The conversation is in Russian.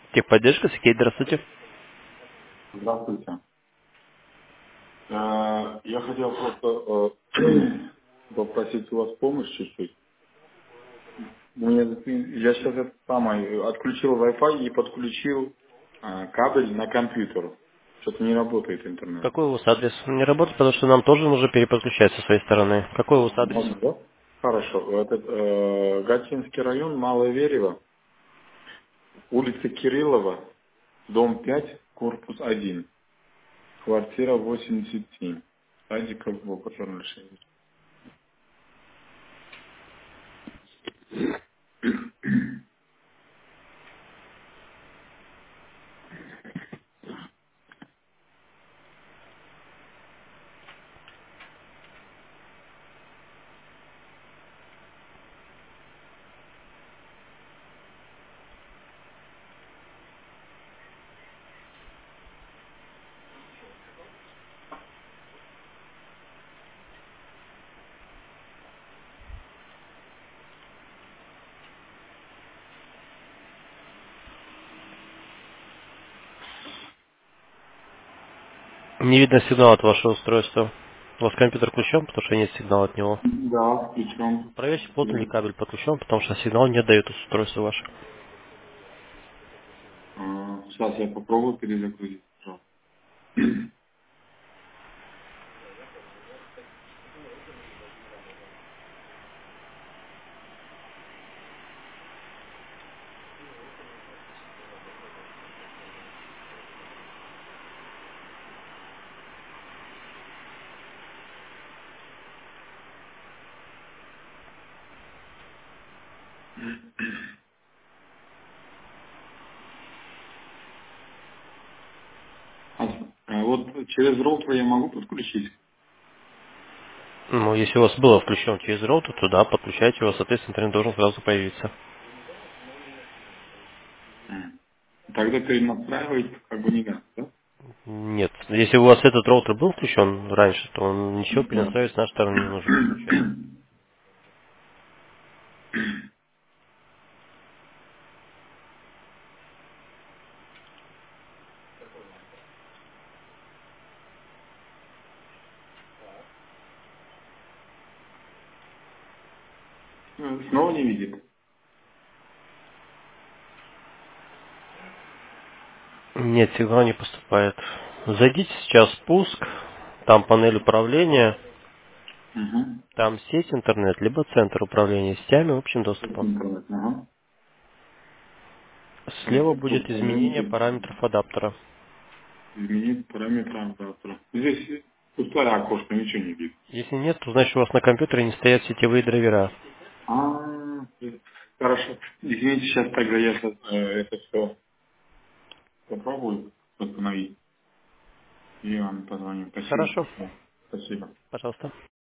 Техподдержка, Сергей, здравствуйте. Здравствуйте. Я хотел просто попросить у вас помощь чуть-чуть. Я сейчас это самое, отключил Wi-Fi и подключил кабель на компьютер. Что-то не работает интернет. Какой у вас адрес? Не работает, потому что нам тоже нужно переподключать со своей стороны. Какой у вас адрес? Можно, да? Хорошо. Это Гатчинский район, Малое Верево, улица Кириллова, дом 5, корпус 1, квартира 87. Садиков, Бокотор, решение. Не видно сигнала от вашего устройства. У вас компьютер включен, потому что нет сигнала от него. Да, включен. Проверьте, плотно ли кабель подключен, потому что сигнал не дает устройство ваше. Сейчас я попробую перезагрузить. Пожалуйста. Вот через роутер я могу подключить? Ну, если у вас было включен через роутер, то да, подключайте его, соответственно, интернет должен сразу появиться. Тогда перенастраивать как бы не надо, да? Нет, если у вас этот роутер был включен раньше, то он ничего Да. перенастраивать с нашей стороны не нужно получать. Снова не видит. Нет, сигнал не поступает. Зайдите сейчас в пуск, там панель управления, Угу. там сеть интернет, либо центр управления сетями общим доступом. Интернет, ага. Так, Слева будет изменение управление, параметров адаптера. изменить параметры оператора. Здесь пустое окошко, ничего не видно. Если нет, то значит у вас на компьютере не стоят сетевые драйвера. Хорошо. Извините, сейчас тогда я это все попробую восстановить. И вам позвоню. Спасибо. Хорошо, Спасибо. пожалуйста.